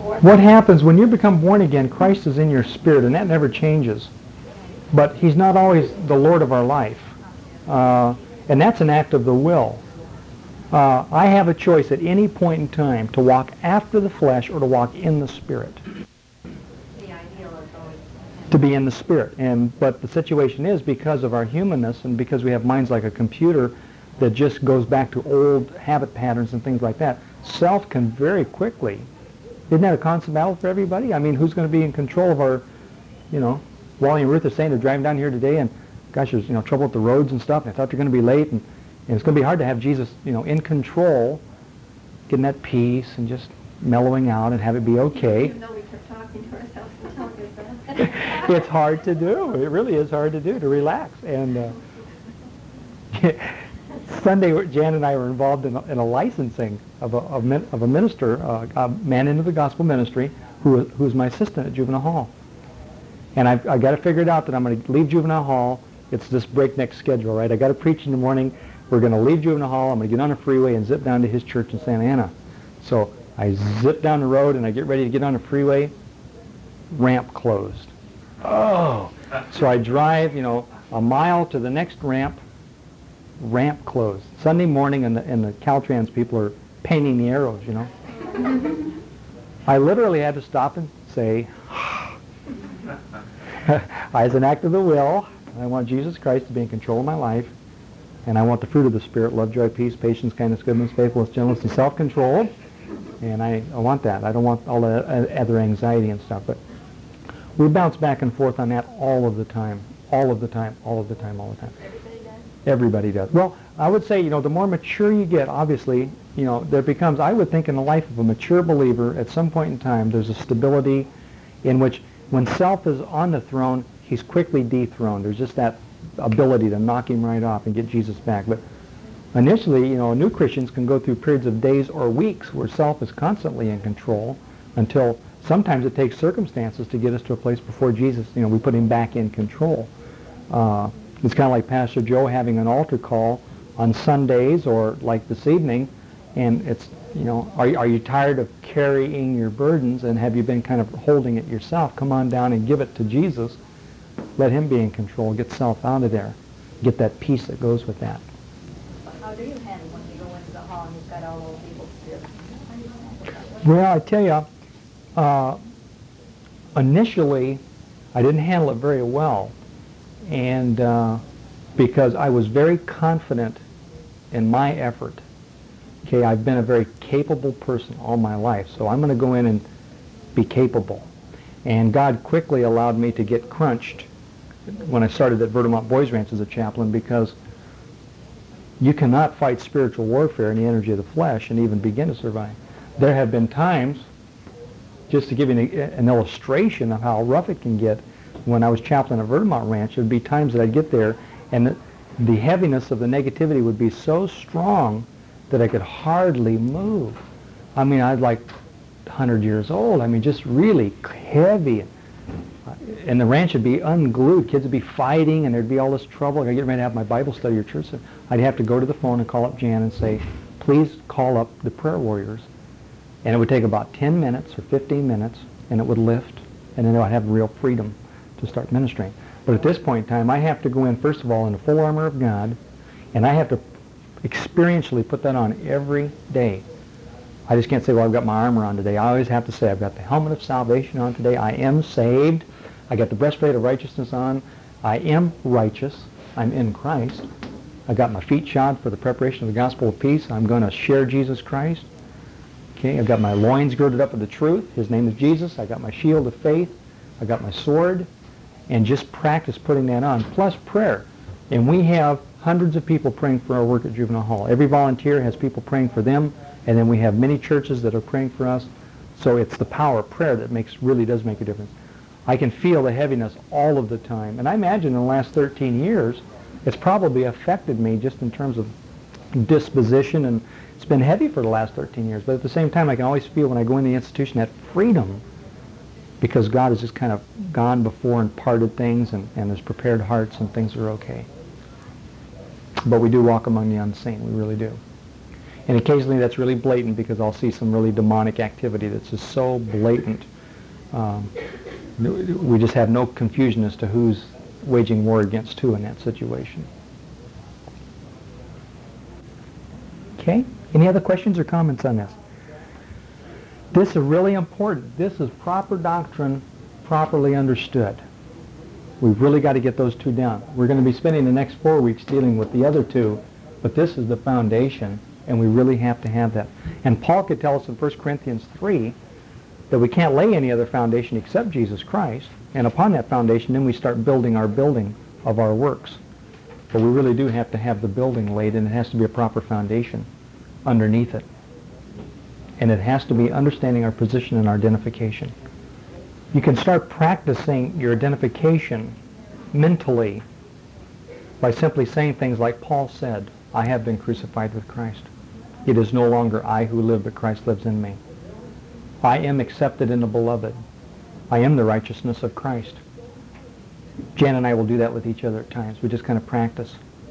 What happens when you become born again, Christ is in your spirit, and that never changes. But he's not always the Lord of our life. And that's an act of the will. I have a choice at any point in time to walk after the flesh or to walk in the Spirit. The ideal is always To be in the Spirit. But the situation is, because of our humanness and because we have minds like a computer that just goes back to old habit patterns and things like that, self can very quickly. Isn't that a constant battle for everybody? I mean, who's going to be in control of our, Wally and Ruth are saying they're driving down here today, and gosh, there's trouble with the roads and stuff. And I thought they're going to be late, and it's going to be hard to have Jesus, in control, getting that peace and just mellowing out and have it be okay. Even though we kept talking to ourselves and telling ourselves. It's hard to do. It really is hard to do, to relax. And Sunday, Jan and I were involved in a licensing of a minister, a man into the gospel ministry, who's my assistant at Juvenile Hall. And I got to figure it out that I'm going to leave Juvenile Hall. It's this breakneck schedule, right? I got to preach in the morning. We're going to leave Juvenile Hall. I'm going to get on a freeway and zip down to his church in Santa Ana. So I zip down the road and I get ready to get on the freeway. Ramp closed. Oh! So I drive, a mile to the next ramp. Ramp closed. Sunday morning, and the Caltrans people are painting the arrows, I literally had to stop and say, as an act of the will, I want Jesus Christ to be in control of my life, and I want the fruit of the Spirit, love, joy, peace, patience, kindness, goodness, faithfulness, gentleness, and self-control, and I want that. I don't want all the other anxiety and stuff, but we bounce back and forth on that all of the time, all of the time, all of the time, all the time. Everybody does. Well, I would say, the more mature you get, obviously, there becomes, I would think in the life of a mature believer, at some point in time, there's a stability in which when self is on the throne, he's quickly dethroned. There's just that ability to knock him right off and get Jesus back. But initially, new Christians can go through periods of days or weeks where self is constantly in control until sometimes it takes circumstances to get us to a place before Jesus, we put him back in control. It's kind of like Pastor Joe having an altar call on Sundays or like this evening, and it's, are you tired of carrying your burdens, and have you been kind of holding it yourself? Come on down and give it to Jesus. Let him be in control. Get self out of there. Get that peace that goes with that. How do you handle when you go into the hall and you've got all those people there? How do you handle that? Well, I tell you, initially, I didn't handle it very well. And because I was very confident in my effort. Okay, I've been a very capable person all my life, so I'm going to go in and be capable. And God quickly allowed me to get crunched when I started at Vertimont Boys Ranch as a chaplain, because you cannot fight spiritual warfare in the energy of the flesh and even begin to survive. There have been times, just to give you an illustration of how rough it can get, when I was chaplain at Vertimont Ranch, there would be times that I'd get there and the heaviness of the negativity would be so strong that I could hardly move. I mean, I was like 100 years old. I mean, just really heavy. And the ranch would be unglued. Kids would be fighting, and there'd be all this trouble. I'd get ready to have my Bible study or church. I'd have to go to the phone and call up Jan and say, please call up the prayer warriors. And it would take about 10 minutes or 15 minutes, and it would lift, and then I'd have real freedom to start ministering. But at this point in time, I have to go in, first of all, in the full armor of God, and I have to experientially put that on every day. I just can't say, well, I've got my armor on today. I always have to say, I've got the helmet of salvation on today. I am saved. I got the breastplate of righteousness on. I am righteous. I'm in Christ. I got my feet shod for the preparation of the gospel of peace. I'm going to share Jesus Christ. Okay, I've got my loins girded up with the truth. His name is Jesus. I got my shield of faith. I got my sword. And just practice putting that on, plus prayer. And we have hundreds of people praying for our work at Juvenile Hall. Every volunteer has people praying for them, and then we have many churches that are praying for us. So it's the power of prayer that really does make a difference. I can feel the heaviness all of the time. And I imagine in the last 13 years, it's probably affected me just in terms of disposition, and it's been heavy for the last 13 years. But at the same time, I can always feel when I go in the institution that freedom, because God has just kind of gone before and parted things and has prepared hearts, and things are okay. But we do walk among the unseen. We really do. And occasionally that's really blatant because I'll see some really demonic activity that's just so blatant. We just have no confusion as to who's waging war against who in that situation. Okay? Any other questions or comments on this? This is really important. This is proper doctrine, properly understood. We've really got to get those two down. We're going to be spending the next 4 weeks dealing with the other two, but this is the foundation, and we really have to have that. And Paul could tell us in 1 Corinthians 3 that we can't lay any other foundation except Jesus Christ, and upon that foundation then we start building our building of our works. But we really do have to have the building laid, and it has to be a proper foundation underneath it. And it has to be understanding our position and our identification. You can start practicing your identification mentally by simply saying things like Paul said, I have been crucified with Christ. It is no longer I who live, but Christ lives in me. I am accepted in the beloved. I am the righteousness of Christ. Jan and I will do that with each other at times. We just kind of practice.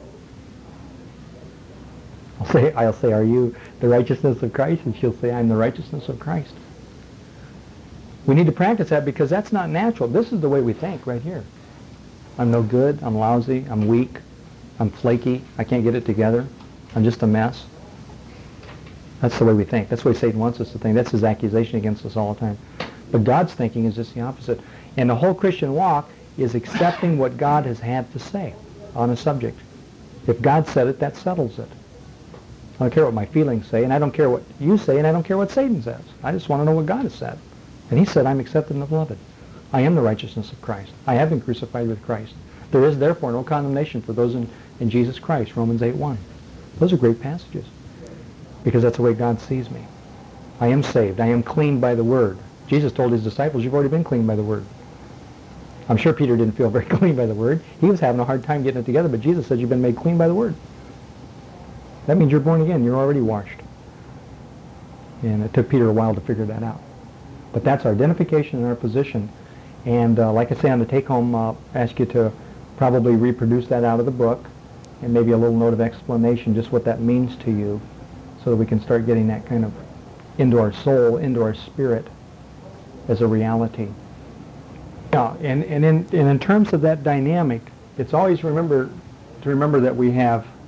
I'll say, are you the righteousness of Christ? And she'll say, I'm the righteousness of Christ. We need to practice that because that's not natural. This is the way we think right here. I'm no good. I'm lousy. I'm weak. I'm flaky. I can't get it together. I'm just a mess. That's the way we think. That's the way Satan wants us to think. That's his accusation against us all the time. But God's thinking is just the opposite. And the whole Christian walk is accepting what God has had to say on a subject. If God said it, that settles it. I don't care what my feelings say, and I don't care what you say, and I don't care what Satan says. I just want to know what God has said. And he said, I'm accepted in the beloved. I am the righteousness of Christ. I have been crucified with Christ. There is therefore no condemnation for those in Jesus Christ, Romans 8:1. Those are great passages because that's the way God sees me. I am saved. I am cleaned by the Word. Jesus told his disciples, you've already been cleaned by the Word. I'm sure Peter didn't feel very clean by the Word. He was having a hard time getting it together, but Jesus said you've been made clean by the Word. That means you're born again. You're already washed. And it took Peter a while to figure that out. But that's our identification and our position. And like I say on the take-home, I'll ask you to probably reproduce that out of the book and maybe a little note of explanation, just what that means to you, so that we can start getting that kind of into our soul, into our spirit as a reality. Now, and in terms of that dynamic, it's always to remember that we've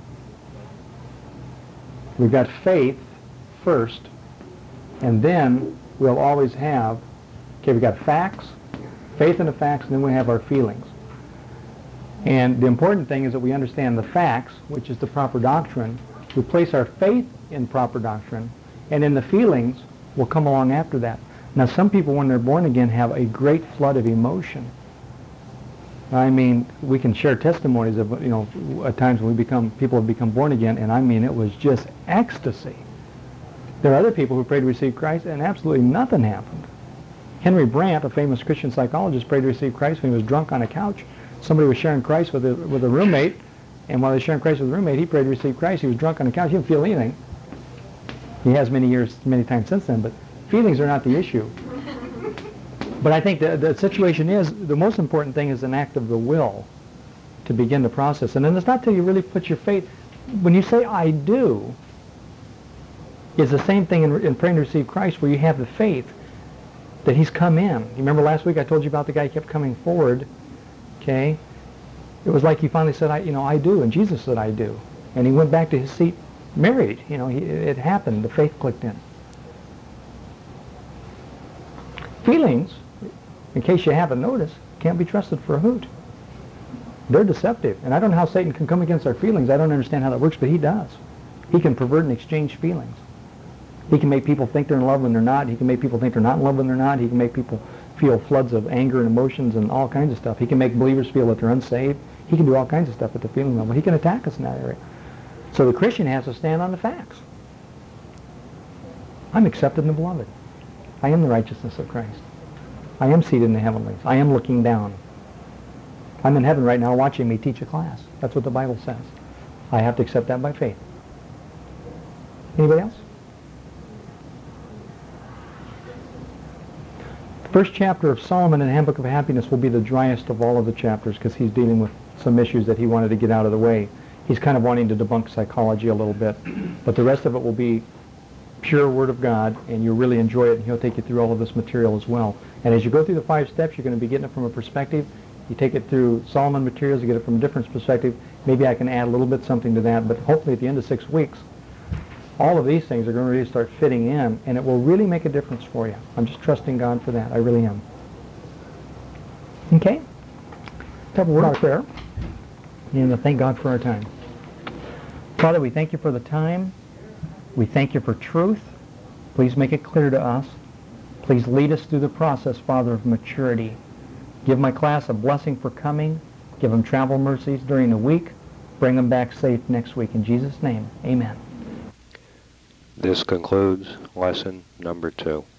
got faith first, and then we'll always have, we've got facts, faith in the facts, and then we have our feelings. And the important thing is that we understand the facts, which is the proper doctrine. We place our faith in proper doctrine, and then the feelings will come along after that. Now, some people, when they're born again, have a great flood of emotion. I mean, we can share testimonies of, at times when people have become born again, and I mean, it was just ecstasy. There are other people who prayed to receive Christ, and absolutely nothing happened. Henry Brandt, a famous Christian psychologist, prayed to receive Christ when he was drunk on a couch. Somebody was sharing Christ with a roommate, and while they were sharing Christ with a roommate, he prayed to receive Christ. He was drunk on a couch. He didn't feel anything. He has many times since then, but feelings are not the issue. But I think the situation is, the most important thing is an act of the will to begin the process. And then it's not till you really put your faith, when you say, I do, it's the same thing in praying to receive Christ, where you have the faith that he's come in. You remember last week I told you about the guy who kept coming forward, okay? It was like he finally said, I do, and Jesus said, I do. And he went back to his seat married. It happened. The faith clicked in. Feelings, in case you haven't noticed, can't be trusted for a hoot. They're deceptive. And I don't know how Satan can come against our feelings. I don't understand how that works, but he does. He can pervert and exchange feelings. He can make people think they're in love when they're not. He can make people think they're not in love when they're not. He can make people feel floods of anger and emotions and all kinds of stuff. He can make believers feel that they're unsaved. He can do all kinds of stuff at the feeling level. He can attack us in that area. So the Christian has to stand on the facts. I'm accepted in the beloved. I am the righteousness of Christ. I am seated in the heavenlies. I am looking down. I'm in heaven right now watching me teach a class. That's what the Bible says. I have to accept that by faith. Anybody else? The first chapter of Solomon in the Handbook of Happiness will be the driest of all of the chapters because he's dealing with some issues that he wanted to get out of the way. He's kind of wanting to debunk psychology a little bit. But the rest of it will be pure Word of God, and you'll really enjoy it, and he'll take you through all of this material as well. And as you go through the 5 steps, you're going to be getting it from a perspective. You take it through Solomon materials, you get it from a different perspective. Maybe I can add a little bit something to that, but hopefully at the end of 6 weeks, all of these things are going to really start fitting in, and it will really make a difference for you. I'm just trusting God for that. I really am. Okay? Couple word of prayer. And thank God for our time. Father, we thank you for the time. We thank you for truth. Please make it clear to us. Please lead us through the process, Father, of maturity. Give my class a blessing for coming. Give them travel mercies during the week. Bring them back safe next week. In Jesus' name, amen. This concludes lesson number 2.